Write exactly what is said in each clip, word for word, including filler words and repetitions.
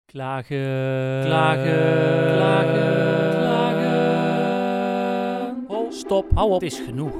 Klagen, klagen, klagen, klagen. Oh, stop, hou op, het is genoeg.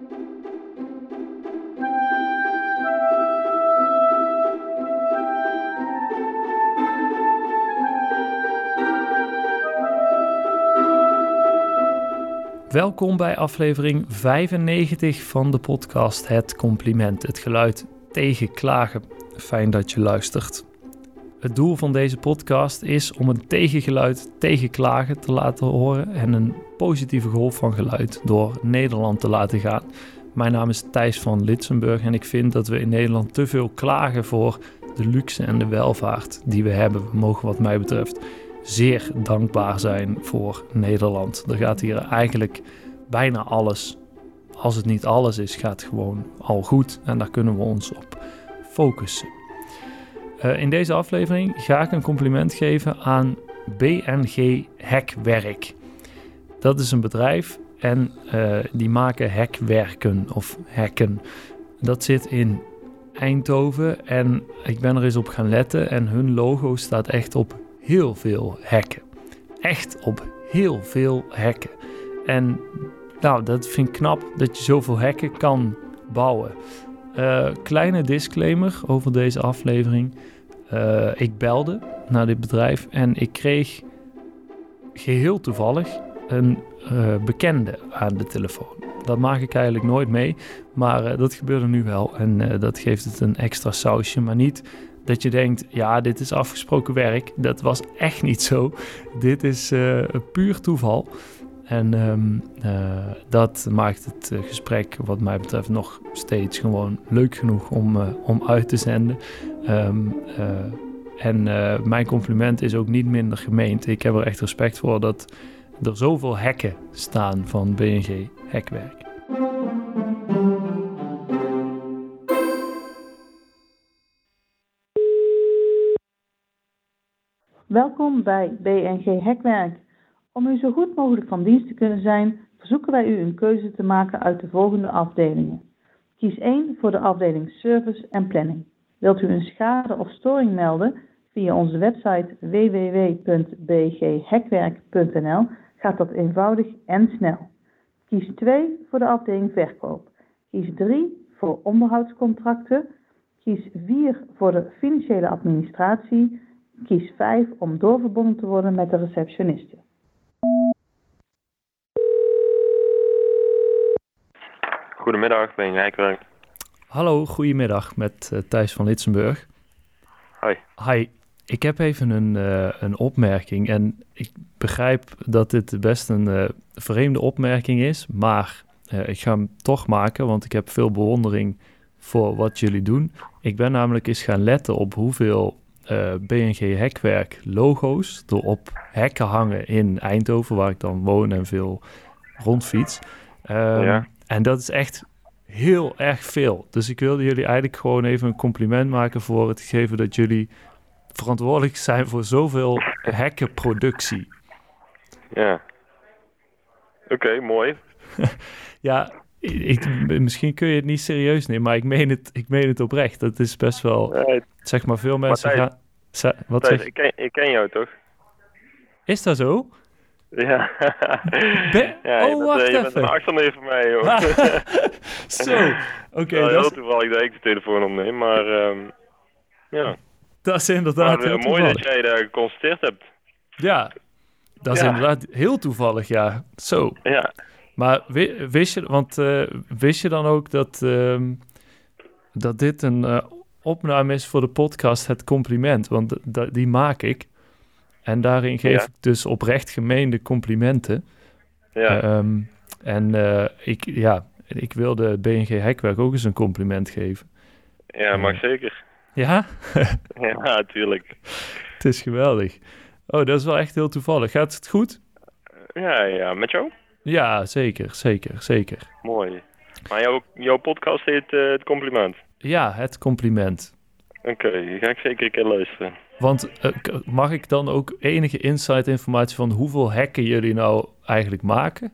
Welkom bij aflevering vijfennegentig van de podcast Het Compliment, het geluid tegen klagen. Fijn dat je luistert. Het doel van deze podcast is om een tegengeluid tegen klagen te laten horen en een positieve golf van geluid door Nederland te laten gaan. Mijn naam is Thijs van Litsenburg en ik vind dat we in Nederland te veel klagen voor de luxe en de welvaart die we hebben. We mogen wat mij betreft zeer dankbaar zijn voor Nederland. Er gaat hier eigenlijk bijna alles. Als het niet alles is, gaat het gewoon al goed en daar kunnen we ons op focussen. Uh, in deze aflevering ga ik een compliment geven aan B N G Hekwerk. Dat is een bedrijf en uh, die maken hekwerken of hekken. Dat zit in Eindhoven en ik ben er eens op gaan letten en hun logo staat echt op heel veel hekken. Echt op heel veel hekken. En nou, dat vind ik knap dat je zoveel hekken kan bouwen. Uh, kleine disclaimer over deze aflevering. Uh, ik belde naar dit bedrijf en ik kreeg geheel toevallig een uh, bekende aan de telefoon. Dat maak ik eigenlijk nooit mee, maar uh, dat gebeurde nu wel en uh, dat geeft het een extra sausje. Maar niet dat je denkt, ja, dit is afgesproken werk. Dat was echt niet zo. Dit is uh, puur toeval. En um, uh, dat maakt het uh, gesprek wat mij betreft nog steeds gewoon leuk genoeg om, uh, om uit te zenden. Um, uh, en uh, mijn compliment is ook niet minder gemeend. Ik heb er echt respect voor dat er zoveel hekken staan van B N G Hekwerk. Welkom bij B N G Hekwerk. Om u zo goed mogelijk van dienst te kunnen zijn, verzoeken wij u een keuze te maken uit de volgende afdelingen. Kies één voor de afdeling Service en Planning. Wilt u een schade of storing melden via onze website w w w punt b g hekwerk punt n l gaat dat eenvoudig en snel. Kies twee voor de afdeling Verkoop. Kies drie voor onderhoudscontracten. Kies vier voor de financiële administratie. Kies vijf om doorverbonden te worden met de receptioniste. Goedemiddag, ben je Hekwerk. Hallo, goedemiddag met uh, Thijs van Litsenburg. Hi. Hi, ik heb even een, uh, een opmerking en ik begrijp dat dit best een uh, vreemde opmerking is, maar uh, ik ga hem toch maken, want ik heb veel bewondering voor wat jullie doen. Ik ben namelijk eens gaan letten op hoeveel uh, B N G Hekwerk logo's er op hekken hangen in Eindhoven, waar ik dan woon en veel rondfiets. Um, ja. En dat is echt heel erg veel. Dus ik wilde jullie eigenlijk gewoon even een compliment maken voor het gegeven dat jullie verantwoordelijk zijn voor zoveel hekkenproductie. Ja. Oké, okay, mooi. Ja, ik, misschien kun je het niet serieus nemen, maar ik meen het, ik meen het oprecht. Dat is best wel, nee, zeg maar, veel mensen Thijs, gaan... Ze, wat Thijs, zeg? Ik, ken, ik ken jou toch? Is dat zo? Ja. Be- ja oh, je wacht bent, je even. bent een achterneef van mij, joh. Zo, oké. Okay, nou, dat heel toevallig dat ik de telefoon opneem, maar um, ja. Dat is inderdaad maar, heel uh, toevallig. Mooi dat jij daar geconstateerd hebt. Ja, dat is ja. inderdaad heel toevallig, ja. Zo. Ja. Maar wist je, want uh, wist je dan ook dat, uh, dat dit een uh, opname is voor de podcast Het Compliment? Want d- d- die maak ik. En daarin geef ja. ik dus oprecht gemeende complimenten. Ja. Uh, um, en uh, ik, ja, ik wilde B N G Hekwerk ook eens een compliment geven. Ja, mag uh, zeker. Ja? Ja, natuurlijk. Het is geweldig. Oh, dat is wel echt heel toevallig. Gaat het goed? Ja, ja. Met jou? Ja, zeker, zeker, zeker. Mooi. Maar jouw, jouw podcast heet uh, Het Compliment? Ja, Het Compliment. Oké, okay, die ga ik zeker een keer luisteren. Want uh, mag ik dan ook enige insight informatie van hoeveel hekken jullie nou eigenlijk maken?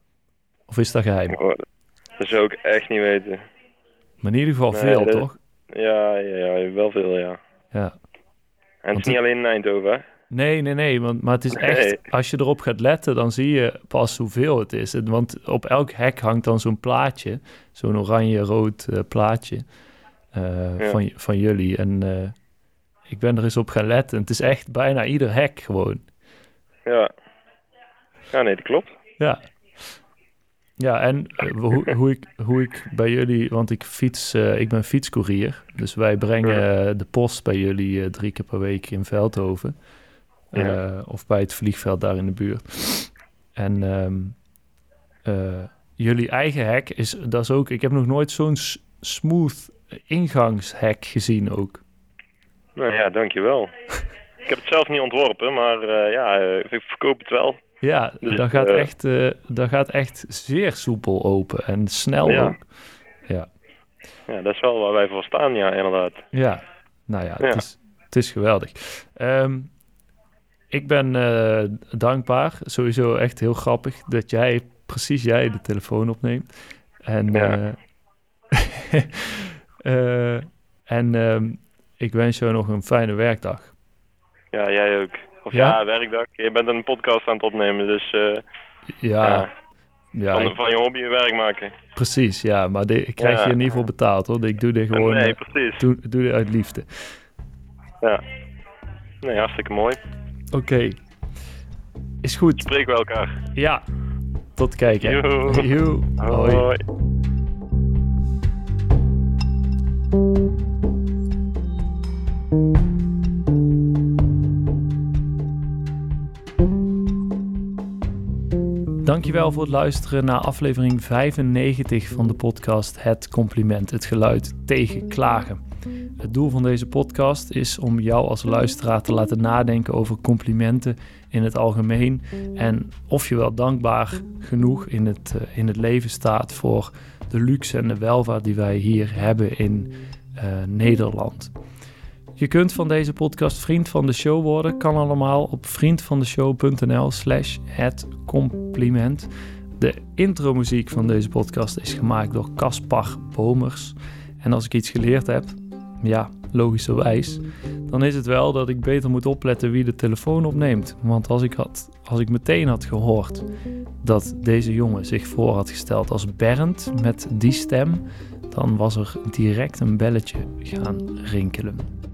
Of is dat geheim? Oh, dat zou ik echt niet weten. Maar in ieder geval nee, veel, dat... toch? Ja, ja, ja, wel veel, ja. Ja. En het Want is niet alleen in Eindhoven, hè? Nee, nee, nee. Want, maar het is echt, Nee. als je erop gaat letten, dan zie je pas hoeveel het is. En- Want op elk hek hangt dan zo'n plaatje. Zo'n oranje-rood eh, plaatje eh, Ja. van, van jullie. En eh, ik ben er eens op gaan letten. Het is echt bijna ieder hek gewoon. Ja. Ja, nee, dat klopt. Ja. Ja, en eh, hoe, hoe, ik, hoe ik bij jullie... Want ik fiets, eh, ik ben fietscourier. Dus wij brengen eh, de post bij jullie eh, drie keer per week in Veldhoven. Eh, Ja. Of bij het vliegveld daar in de buurt. En ehm, eh, jullie eigen hek is... Dat is ook... Ik heb nog nooit zo'n s- smooth ingangshek gezien ook. Nou ja, dankjewel. Ik heb het zelf niet ontworpen, maar uh, ja, uh, ik verkoop het wel. Ja, Dus, dat, gaat uh, echt, uh, dat gaat echt zeer soepel open en snel ja. ook. Ja. Ja, dat is wel waar wij voor staan, ja, inderdaad. Ja, nou ja, ja. Het, is, het is geweldig. Um, ik ben uh, dankbaar, sowieso echt heel grappig, dat jij, precies jij, de telefoon opneemt. En, ja. uh, uh, en um, ik wens jou nog een fijne werkdag. Ja, jij ook. Of ja, ja werkdag. Je bent een podcast aan het opnemen, dus uh, ja, ja. ja van, ik... van je hobby je werk maken. Precies, ja, maar de, ik krijg ja. je er niet voor betaald hoor. Ik doe dit gewoon nee, uh, precies. Doe, doe dit uit liefde. Ja, nee, hartstikke mooi. Oké, okay. Is goed. Spreken we elkaar. Ja, tot kijken. Joe. Joe. Hoi. Hoi. Dankjewel voor het luisteren naar aflevering vijfennegentig van de podcast Het Compliment, het geluid tegen klagen. Het doel van deze podcast is om jou als luisteraar te laten nadenken over complimenten in het algemeen en of je wel dankbaar genoeg in het, uh, in het leven staat voor de luxe en de welvaart die wij hier hebben in uh, Nederland. Je kunt van deze podcast vriend van de show worden. Kan allemaal op vriendvandeshow.nl slash het compliment. De intromuziek van deze podcast is gemaakt door Caspar Bomers. En als ik iets geleerd heb, ja, logischerwijs, dan is het wel dat ik beter moet opletten wie de telefoon opneemt. Want als ik, had, als ik meteen had gehoord dat deze jongen zich voor had gesteld als Bernd met die stem, dan was er direct een belletje gaan rinkelen.